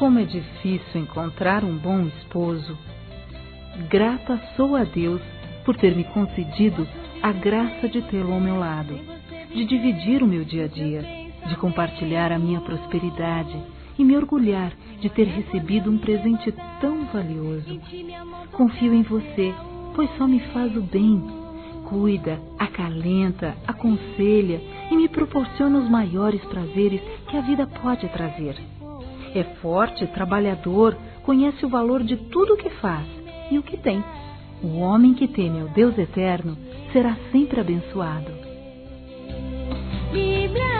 como é difícil encontrar um bom esposo. Grata sou a Deus por ter me concedido a graça de tê-lo ao meu lado, de dividir o meu dia a dia, de compartilhar a minha prosperidade e me orgulhar de ter recebido um presente tão valioso. Confio em você, pois só me faz o bem. Cuida, acalenta, aconselha e me proporciona os maiores prazeres que a vida pode trazer. É forte, trabalhador, conhece o valor de tudo o que faz e o que tem. O homem que teme ao Deus eterno será sempre abençoado.